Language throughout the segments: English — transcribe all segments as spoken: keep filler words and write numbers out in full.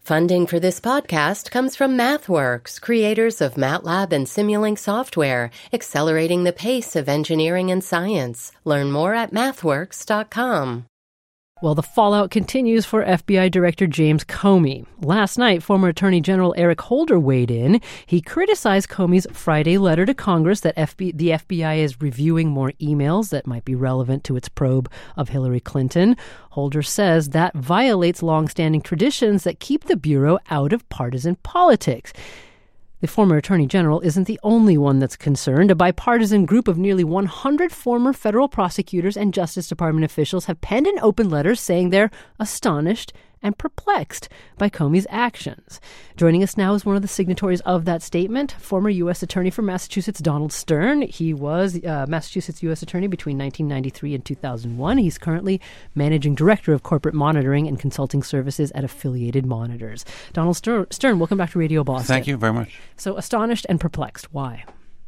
Funding for this podcast comes from MathWorks, creators of MATLAB and Simulink software, accelerating the pace of engineering and science. Learn more at mathworks dot com. Well, the fallout continues for F B I Director James Comey. Last night, former Attorney General Eric Holder weighed in. He criticized Comey's Friday letter to Congress that F B- the F B I is reviewing more emails that might be relevant to its probe of Hillary Clinton. Holder says that violates longstanding traditions that keep the Bureau out of partisan politics. The former Attorney General isn't the only one that's concerned. A bipartisan group of nearly one hundred former federal prosecutors and Justice Department officials have penned an open letter saying they're astonished and perplexed by Comey's actions. Joining us now is one of the signatories of that statement, former U S Attorney for Massachusetts, Donald Stern. He was uh, Massachusetts U S Attorney between nineteen ninety-three and two thousand one. He's currently Managing Director of Corporate Monitoring and Consulting Services at Affiliated Monitors. Donald Stern, Stern, welcome back to Radio Boston. Thank you very much. So astonished and perplexed. Why?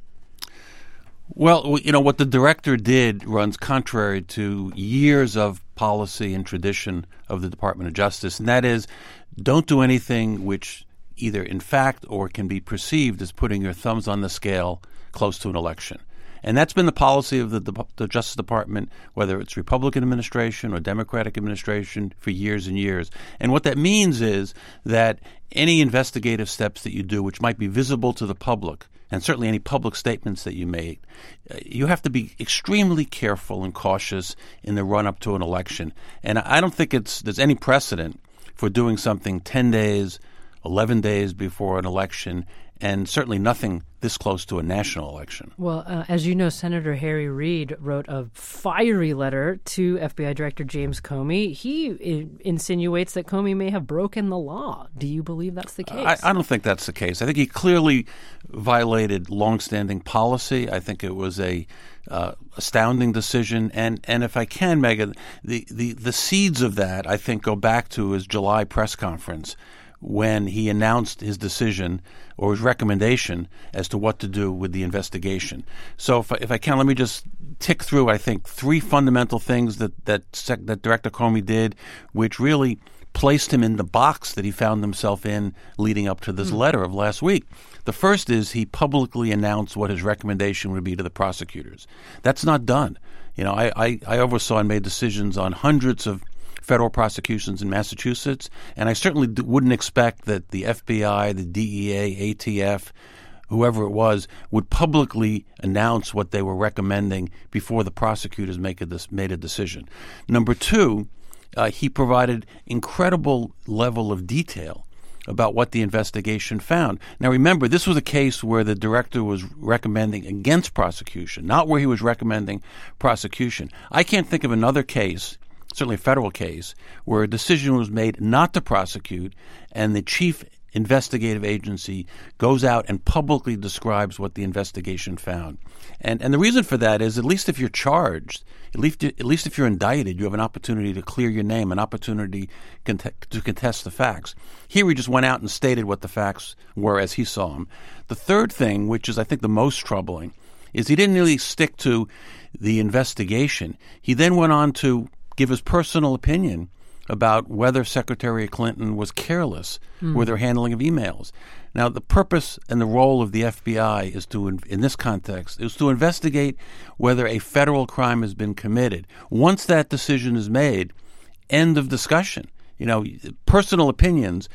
Well, you know, what the director did runs contrary to years of policy and tradition of the Department of Justice, and that is don't do anything which either in fact or can be perceived as putting your thumbs on the scale close to an election. And that's been the policy of the, the Justice Department, whether it's Republican administration or Democratic administration, for years and years. And what that means is that any investigative steps that you do, which might be visible to the public, and certainly any public statements that you make, uh, you have to be extremely careful and cautious in the run-up to an election. And I don't think it's there's any precedent for doing something ten days, eleven days before an election, and certainly nothing this close to a national election. Well, uh, as you know, Senator Harry Reid wrote a fiery letter to F B I Director James Comey. He I- insinuates that Comey may have broken the law. Do you believe that's the case? I, I don't think that's the case. I think he clearly violated longstanding policy. I think it was a uh, astounding decision. And, and if I can, Megan, the, the, the seeds of that, I think, go back to his July press conference when he announced his decision or his recommendation as to what to do with the investigation. So if I, if I can, let me just tick through, I think, three fundamental things that, that, sec- that Director Comey did, which really placed him in the box that he found himself in leading up to this mm. letter of last week. The first is he publicly announced what his recommendation would be to the prosecutors. That's not done. You know, I, I, I oversaw and made decisions on hundreds of federal prosecutions in Massachusetts, and I certainly d- wouldn't expect that the F B I, the D E A, A T F, whoever it was, would publicly announce what they were recommending before the prosecutors make a des- made a decision. Number two, uh, he provided incredible level of detail about what the investigation found. Now, remember, this was a case where the director was recommending against prosecution, not where he was recommending prosecution. I can't think of another case, certainly a federal case, where a decision was made not to prosecute and the chief investigative agency goes out and publicly describes what the investigation found. And and the reason for that is, at least if you're charged, at least, at least if you're indicted, you have an opportunity to clear your name, an opportunity cont- to contest the facts. Here he just went out and stated what the facts were as he saw them. The third thing, which is I think the most troubling, is he didn't really stick to the investigation. He then went on to give his personal opinion about whether Secretary Clinton was careless mm. with her handling of emails. Now, the purpose and the role of the F B I is to, in this context, is to investigate whether a federal crime has been committed. Once that decision is made, end of discussion. You know, personal opinions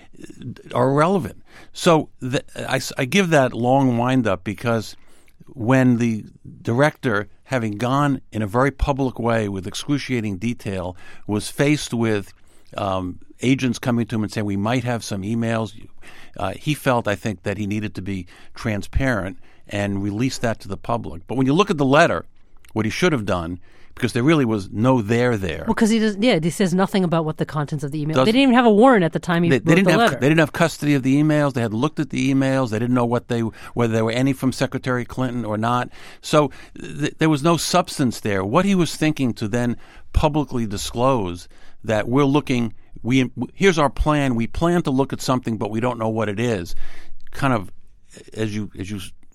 are irrelevant. So the, I, I give that long wind-up because when the director, having gone in a very public way with excruciating detail, was faced with um, agents coming to him and saying, we might have some emails, uh, he felt, I think, that he needed to be transparent and release that to the public. But when you look at the letter, what he should have done, because there really was no there there. Well, because he does, yeah, he says nothing about what the contents of the email. Does, they didn't even have a warrant at the time he they, wrote they didn't the have, letter. They didn't have custody of the emails. They had looked at the emails. They didn't know what they whether there were any from Secretary Clinton or not. So th- there was no substance there. What he was thinking to then publicly disclose that we're looking, we here's our plan. We plan to look at something, but we don't know what it is. Kind of, as you as you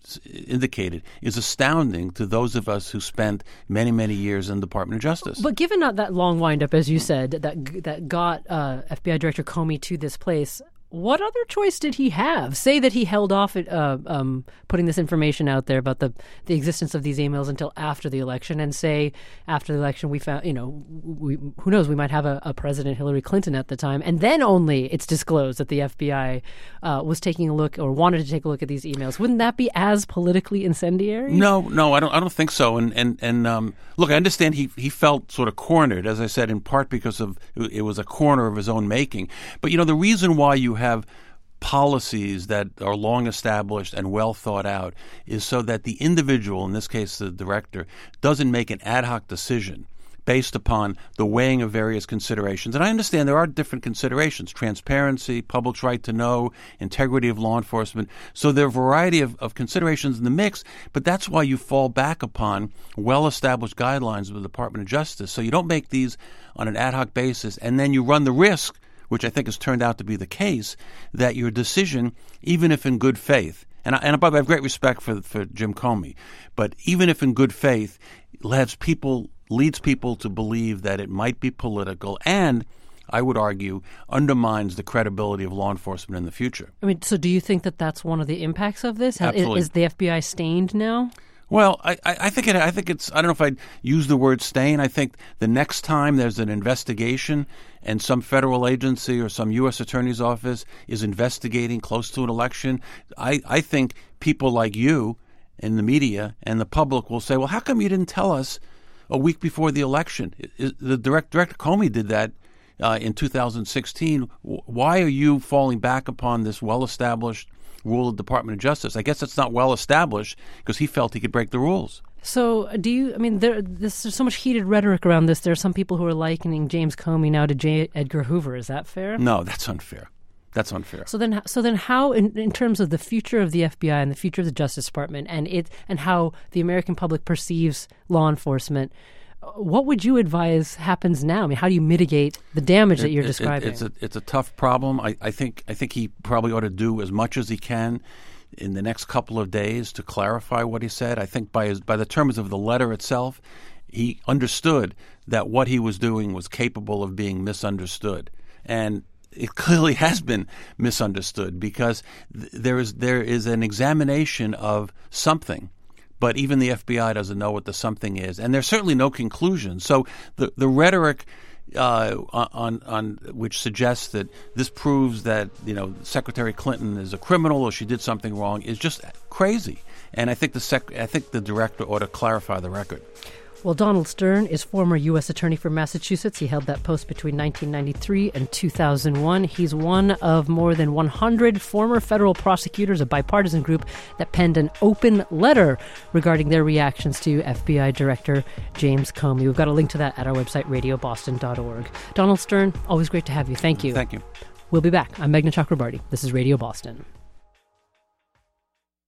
indicated is astounding to those of us who spent many, many years in the Department of Justice. But given that, that long windup, as you said, that that got uh, F B I Director Comey to this place, what other choice did he have? Say that he held off at, uh, um, putting this information out there about the, the existence of these emails until after the election, and say after the election we found, you know, we, who knows, we might have a, a President Hillary Clinton at the time, and then only it's disclosed that the F B I uh, was taking a look or wanted to take a look at these emails. Wouldn't that be as politically incendiary? No, no, I don't. I don't think so. And and and um, look, I understand he he felt sort of cornered, as I said, in part because of it was a corner of his own making. But you know, the reason why you have policies that are long established and well thought out is so that the individual, in this case the director, doesn't make an ad hoc decision based upon the weighing of various considerations. And I understand there are different considerations: transparency, public's right to know, integrity of law enforcement. So there are a variety of, of considerations in the mix, but that's why you fall back upon well-established guidelines of the Department of Justice. So you don't make these on an ad hoc basis, and then you run the risk, which I think has turned out to be the case, that your decision, even if in good faith, and I, and I have great respect for for Jim Comey, but even if in good faith, leads people leads people to believe that it might be political, and I would argue undermines the credibility of law enforcement in the future. I mean, so do you think that that's one of the impacts of this? Absolutely. Is, is the F B I stained now? Well, I, I think it. I think it's. I don't know if I'd use the word stain. I think the next time there's an investigation and some federal agency or some U S attorney's office is investigating close to an election, I, I think people like you in the media and the public will say, "Well, how come you didn't tell us a week before the election?" The direct, Director Comey did that uh, in two thousand sixteen. Why are you falling back upon this well-established rule of the Department of Justice? I guess it's not well established because he felt he could break the rules. So do you, I mean, there, this, there's so much heated rhetoric around this. There are some people who are likening James Comey now to J. Edgar Hoover. Is that fair? No, that's unfair. That's unfair. So then, so then, how, in, in terms of the future of the F B I and the future of the Justice Department, and it, and how the American public perceives law enforcement, what would you advise happens now? I mean, how do you mitigate the damage it, that you're it, describing? It, it's a it's a tough problem. I, I think I think he probably ought to do as much as he can in the next couple of days to clarify what he said. I think by his, by the terms of the letter itself, he understood that what he was doing was capable of being misunderstood, and it clearly has been misunderstood because th- there is there is an examination of something. But even the F B I doesn't know what the something is, and there's certainly no conclusion. So the the rhetoric uh, on on which suggests that this proves that you know Secretary Clinton is a criminal or she did something wrong is just crazy. And I think the sec- I think the director ought to clarify the record. Well, Donald Stern is former U S attorney for Massachusetts. He held that post between nineteen ninety-three and two thousand one. He's one of more than one hundred former federal prosecutors, a bipartisan group that penned an open letter regarding their reactions to F B I Director James Comey. We've got a link to that at our website, radio boston dot org. Donald Stern, always great to have you. Thank you. Thank you. We'll be back. I'm Meghna Chakrabarty. This is Radio Boston.